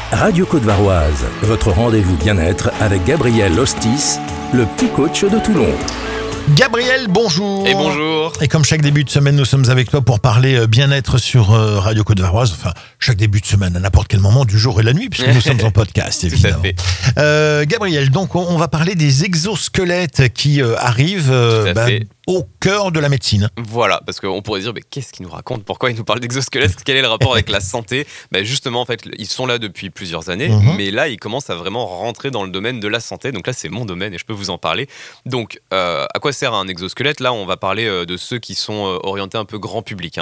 Radio Côte-Varoise, votre rendez-vous bien-être avec Gabriel Hostis, le petit coach de Toulon. Gabriel, bonjour. Et bonjour. Et comme chaque début de semaine, nous sommes avec toi pour parler bien-être sur Radio Côte-Varoise. Enfin, chaque début de semaine, à n'importe quel moment du jour et de la nuit, puisque nous sommes en podcast, évidemment. Tout à fait. Gabriel, donc on va parler des exosquelettes qui arrivent au cœur de la médecine. Voilà, parce qu'on pourrait dire, mais qu'est-ce qu'il nous raconte ? Pourquoi il nous parle d'exosquelettes ? Quel est le rapport avec la santé ? Justement, en fait, ils sont là depuis plusieurs années, mais là, ils commencent à vraiment rentrer dans le domaine de la santé. Donc là, c'est mon domaine et je peux vous en parler. Donc, à quoi sert un exosquelette ? Là, on va parler de ceux qui sont orientés un peu grand public.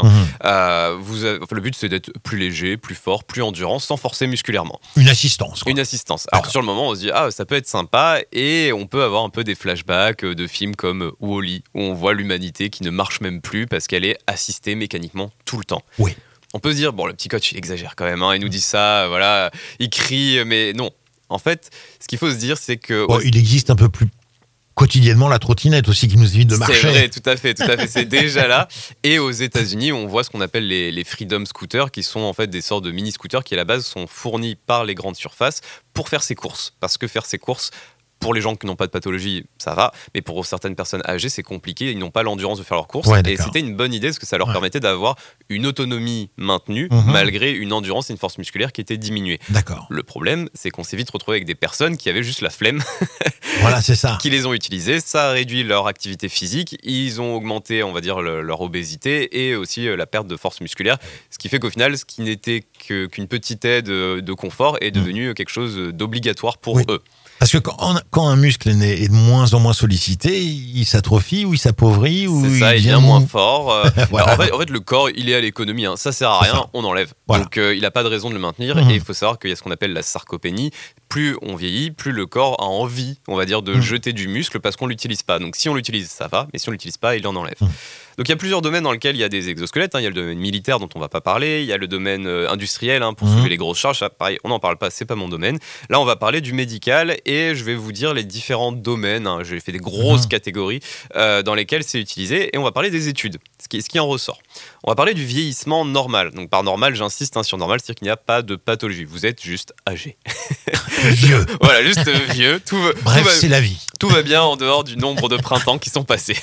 Le but, c'est d'être plus léger, plus fort, plus endurant, sans forcer musculairement. Une assistance, quoi. Une assistance. Alors, sur le moment, on se dit, ça peut être sympa, et on peut avoir un peu des flashbacks de films comme Wall-E, où on voit l'humanité qui ne marche même plus parce qu'elle est assistée mécaniquement tout le temps. Oui. On peut se dire, le petit coach, il exagère quand même, il nous dit ça, voilà, il crie, mais non. En fait, ce qu'il faut se dire, c'est que... il existe un peu plus quotidiennement la trottinette aussi qui nous évite de marcher. C'est vrai, tout à fait, c'est déjà là. Et aux États-Unis, on voit ce qu'on appelle les Freedom Scooters, qui sont en fait des sortes de mini-scooters qui à la base sont fournis par les grandes surfaces pour faire ses courses. Parce que faire ses courses, pour les gens qui n'ont pas de pathologie, ça va, mais pour certaines personnes âgées, c'est compliqué, ils n'ont pas l'endurance de faire leurs courses. Et c'était une bonne idée parce que ça leur permettait d'avoir une autonomie maintenue malgré une endurance et une force musculaire qui étaient diminuées. D'accord. Le problème, c'est qu'on s'est vite retrouvé avec des personnes qui avaient juste la flemme. Voilà, c'est ça. Qui les ont utilisées, ça a réduit leur activité physique, ils ont augmenté, on va dire, leur obésité et aussi la perte de force musculaire, ce qui fait qu'au final, ce qui n'était qu'une petite aide de confort est devenu quelque chose d'obligatoire pour eux. Parce que quand un muscle est de moins en moins sollicité, il s'atrophie ou il s'appauvrit ou c'est ça, il devient moins fort. Voilà. Alors, en fait, le corps, il est à l'économie. Ça sert à rien, on enlève. Voilà. Donc, il n'a pas de raison de le maintenir. Et il faut savoir qu'il y a ce qu'on appelle la sarcopénie. Plus on vieillit, plus le corps a envie, on va dire, de jeter du muscle parce qu'on ne l'utilise pas. Donc, si on l'utilise, ça va. Mais si on ne l'utilise pas, il en enlève. Donc il y a plusieurs domaines dans lesquels il y a des exosquelettes. Il y a le domaine militaire dont on ne va pas parler. Il y a le domaine industriel pour soulever les grosses charges. Ça, pareil, on n'en parle pas, c'est pas mon domaine. Là, on va parler du médical et je vais vous dire les différents domaines. J'ai fait des grosses catégories dans lesquelles c'est utilisé et on va parler des études, ce qui en ressort. On va parler du vieillissement normal. Donc par normal, j'insiste sur normal, c'est-à-dire qu'il n'y a pas de pathologie. Vous êtes juste âgé. Vieux. Voilà, juste vieux. C'est la vie. Tout va bien en dehors du nombre de printemps qui sont passés.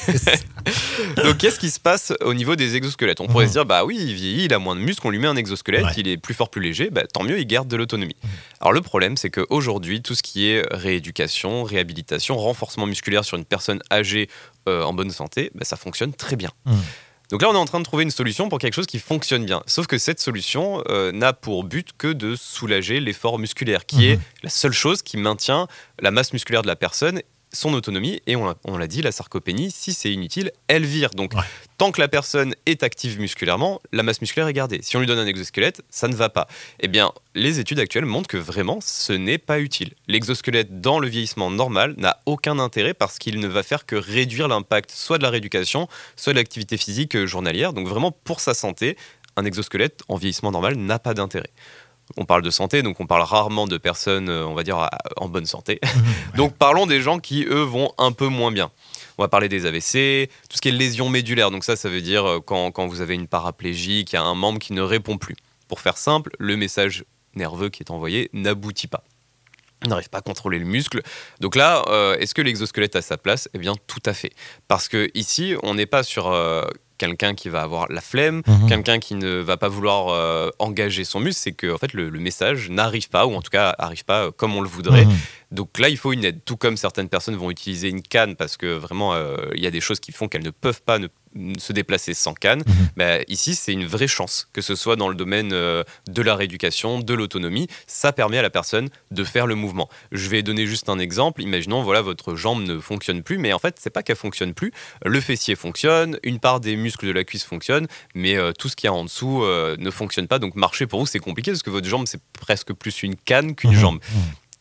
Donc, qu'est-ce qui se passe au niveau des exosquelettes ? On pourrait se dire, oui, il vieillit, il a moins de muscles, on lui met un exosquelette, il est plus fort, plus léger, tant mieux, il garde de l'autonomie. Alors, le problème, c'est qu'aujourd'hui, tout ce qui est rééducation, réhabilitation, renforcement musculaire sur une personne âgée en bonne santé, ça fonctionne très bien. Donc là, on est en train de trouver une solution pour quelque chose qui fonctionne bien. Sauf que cette solution n'a pour but que de soulager l'effort musculaire, qui est la seule chose qui maintient la masse musculaire de la personne, son autonomie, et on l'a dit, la sarcopénie, si c'est inutile, elle vire. Donc, tant que la personne est active musculairement, la masse musculaire est gardée. Si on lui donne un exosquelette, ça ne va pas. Eh bien, les études actuelles montrent que vraiment, ce n'est pas utile. L'exosquelette dans le vieillissement normal n'a aucun intérêt parce qu'il ne va faire que réduire l'impact soit de la rééducation, soit de l'activité physique journalière. Donc vraiment, pour sa santé, un exosquelette en vieillissement normal n'a pas d'intérêt. On parle de santé, donc on parle rarement de personnes, on va dire, en bonne santé. Donc parlons des gens qui, eux, vont un peu moins bien. On va parler des AVC, tout ce qui est lésions médulaires. Donc ça veut dire quand vous avez une paraplégie, qu'il y a un membre qui ne répond plus. Pour faire simple, le message nerveux qui est envoyé n'aboutit pas. On n'arrive pas à contrôler le muscle. Donc là, est-ce que l'exosquelette a sa place ? Eh bien, tout à fait. Parce que ici, on n'est pas sur quelqu'un qui va avoir la flemme, quelqu'un qui ne va pas vouloir engager son muscle. C'est que en fait, le message n'arrive pas, ou en tout cas, n'arrive pas comme on le voudrait. Donc là, il faut une aide. Tout comme certaines personnes vont utiliser une canne parce que vraiment, il y a des choses qui font qu'elles ne peuvent pas se déplacer sans canne. Ici, c'est une vraie chance, que ce soit dans le domaine de la rééducation, de l'autonomie. Ça permet à la personne de faire le mouvement. Je vais donner juste un exemple. Imaginons, votre jambe ne fonctionne plus, mais en fait, c'est pas qu'elle fonctionne plus. Le fessier fonctionne, une part des muscles de la cuisse fonctionne, mais tout ce qu'il y a en dessous ne fonctionne pas. Donc marcher pour vous, c'est compliqué parce que votre jambe, c'est presque plus une canne qu'une jambe.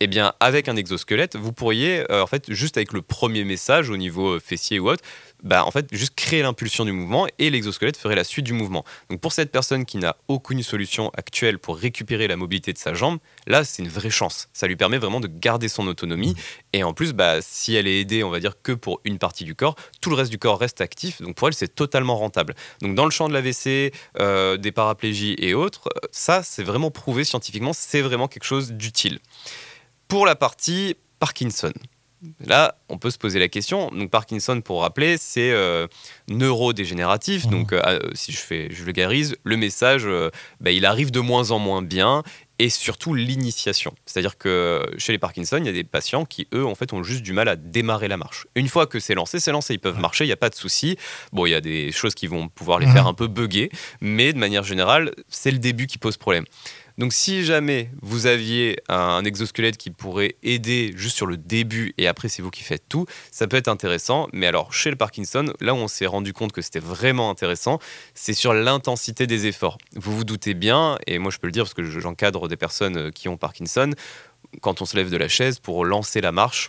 Eh bien, avec un exosquelette, vous pourriez, en fait, juste avec le premier message au niveau fessier ou autre, en fait, juste créer l'impulsion du mouvement et l'exosquelette ferait la suite du mouvement. Donc, pour cette personne qui n'a aucune solution actuelle pour récupérer la mobilité de sa jambe, là, c'est une vraie chance. Ça lui permet vraiment de garder son autonomie. Et en plus, si elle est aidée, on va dire, que pour une partie du corps, tout le reste du corps reste actif. Donc, pour elle, c'est totalement rentable. Donc, dans le champ de l'AVC, des paraplégies et autres, ça, c'est vraiment prouvé scientifiquement. C'est vraiment quelque chose d'utile. Pour la partie Parkinson, là, on peut se poser la question. Donc, Parkinson, pour rappeler, c'est neurodégénératif. Donc, si je vulgarise, le message, il arrive de moins en moins bien. Et surtout, l'initiation. C'est-à-dire que chez les Parkinson, il y a des patients qui, eux, en fait, ont juste du mal à démarrer la marche. Une fois que c'est lancé. Ils peuvent marcher, il n'y a pas de souci. Bon, il y a des choses qui vont pouvoir les faire un peu bugger. Mais de manière générale, c'est le début qui pose problème. Donc, si jamais vous aviez un exosquelette qui pourrait aider juste sur le début et après c'est vous qui faites tout, ça peut être intéressant. Mais alors, chez le Parkinson, là où on s'est rendu compte que c'était vraiment intéressant, c'est sur l'intensité des efforts. Vous vous doutez bien, et moi je peux le dire parce que j'encadre des personnes qui ont Parkinson, quand on se lève de la chaise pour lancer la marche,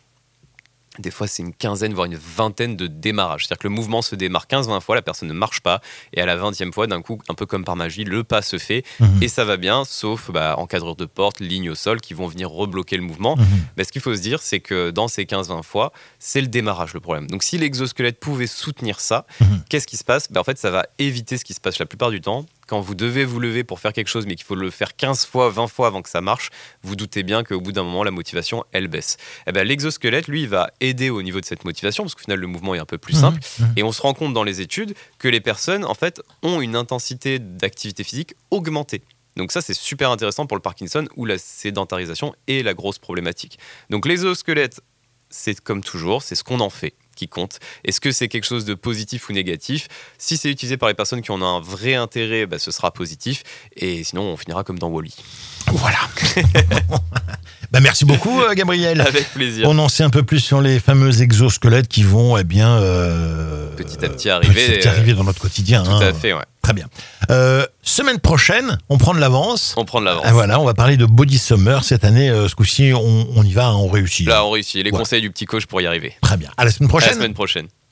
des fois, c'est une quinzaine, voire une vingtaine de démarrages. C'est-à-dire que le mouvement se démarre 15-20 fois, la personne ne marche pas. Et à la 20e fois, d'un coup, un peu comme par magie, le pas se fait. Et ça va bien, sauf encadreur de porte, ligne au sol, qui vont venir rebloquer le mouvement. Mais ce qu'il faut se dire, c'est que dans ces 15-20 fois, c'est le démarrage le problème. Donc si l'exosquelette pouvait soutenir ça, qu'est-ce qui se passe ? En fait, ça va éviter ce qui se passe la plupart du temps. Quand vous devez vous lever pour faire quelque chose, mais qu'il faut le faire 15 fois, 20 fois avant que ça marche, vous doutez bien qu'au bout d'un moment, la motivation, elle baisse. L'exosquelette, lui, il va aider au niveau de cette motivation, parce qu'au final, le mouvement est un peu plus simple. Et on se rend compte dans les études que les personnes, en fait, ont une intensité d'activité physique augmentée. Donc ça, c'est super intéressant pour le Parkinson, où la sédentarisation est la grosse problématique. Donc l'exosquelette, c'est comme toujours, c'est ce qu'on en fait qui compte. Est-ce que c'est quelque chose de positif ou négatif ? Si c'est utilisé par les personnes qui en ont un vrai intérêt, ce sera positif. Et sinon, on finira comme dans Wall-E. Voilà. Merci beaucoup, Gabriel. Avec plaisir. On en sait un peu plus sur les fameux exosquelettes qui vont petit à petit arriver dans notre quotidien. Tout à fait, ouais. Très bien. Semaine prochaine, on prend de l'avance. Voilà, on va parler de Body Summer cette année. Ce coup-ci, on y va, on réussit. Là, on réussit. Les conseils du petit coach pour y arriver. Très bien. À la semaine prochaine. À la semaine prochaine.